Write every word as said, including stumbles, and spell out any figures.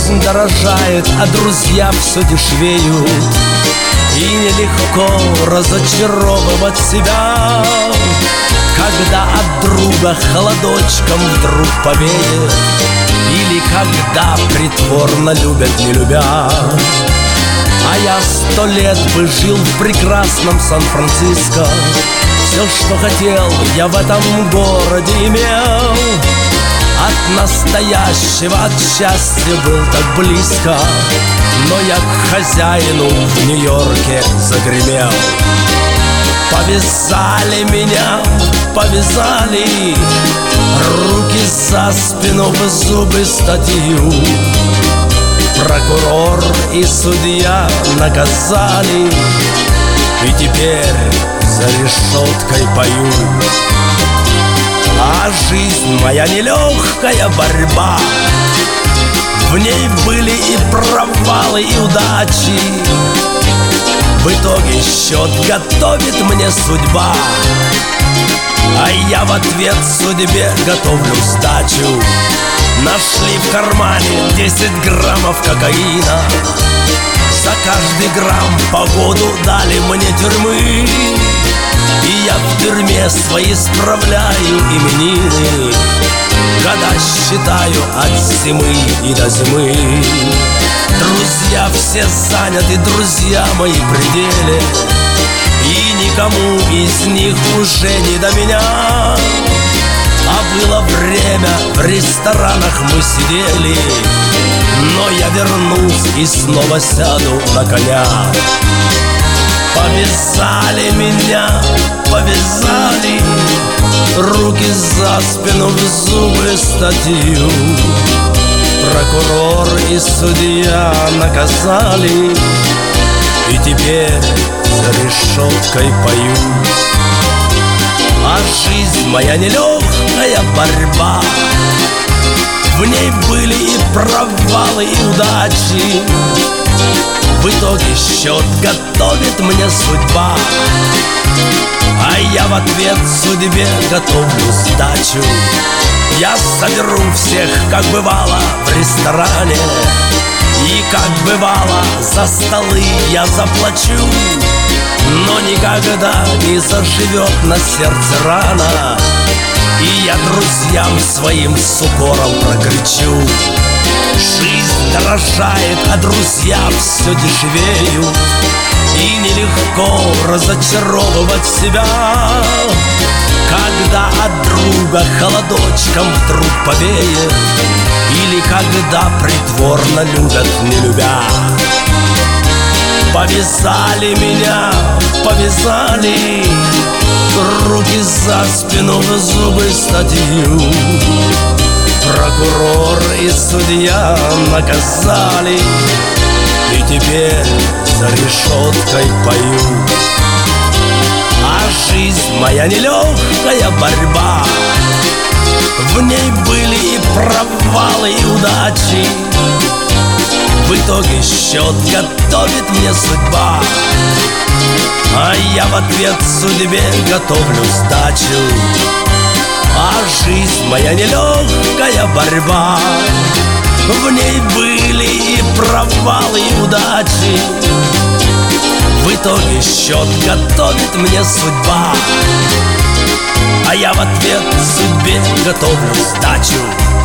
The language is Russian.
жизнь дорожает, а друзья все дешевеют. И нелегко разочаровывать себя, когда от друга холодочком вдруг повеет, или когда притворно любят, не любя. А я сто лет бы жил в прекрасном Сан-Франциско. Все, что хотел, я в этом городе имел. От настоящего, от счастья был так близко, но я к хозяину в Нью-Йорке загремел. Повязали меня, повязали, руки за спину, в зубы статью. Прокурор и судья наказали, и теперь за решеткой пою. А жизнь моя нелегкая борьба, в ней были и провалы, и удачи. В итоге счет готовит мне судьба, а я в ответ судьбе готовлю сдачу. Нашли в кармане десять граммов кокаина. За каждый грамм по году дали мне тюрьмы. И я в тюрьме свои справляю именины, года считаю от зимы и до зимы. Друзья все заняты, друзья мои в пределе, и никому из них уже не до меня. А было время, в ресторанах мы сидели, но я вернусь и снова сяду на коня. Повязали меня, повязали, руки за спину, в зубы статью. Прокурор и судья наказали, и теперь за решеткой пою. А жизнь моя нелегкая борьба, в ней были и провалы, и удачи. В итоге счет готовит мне судьба, а я в ответ судьбе готовлю сдачу. Я соберу всех, как бывало, в ресторане, и как бывало, за столы я заплачу. Но никогда не заживет на сердце рана, и я друзьям своим с укором прокричу. Жизнь дорожает, а друзья все дешевеют, и нелегко разочаровывать себя, когда от друга холодочком вдруг повеет, или когда притворно любят, не любя. Повязали меня, повязали, руки за спину, в зубы статью. Прокурор и судья наказали, и теперь за решеткой пою. А жизнь моя нелегкая борьба, в ней были и провалы, и удачи. В итоге счет готовит мне судьба, а я в ответ судьбе готовлю сдачу. А жизнь моя нелегкая борьба, в ней были и провалы, и удачи. В итоге счет готовит мне судьба, а я в ответ судьбе готовлю сдачу.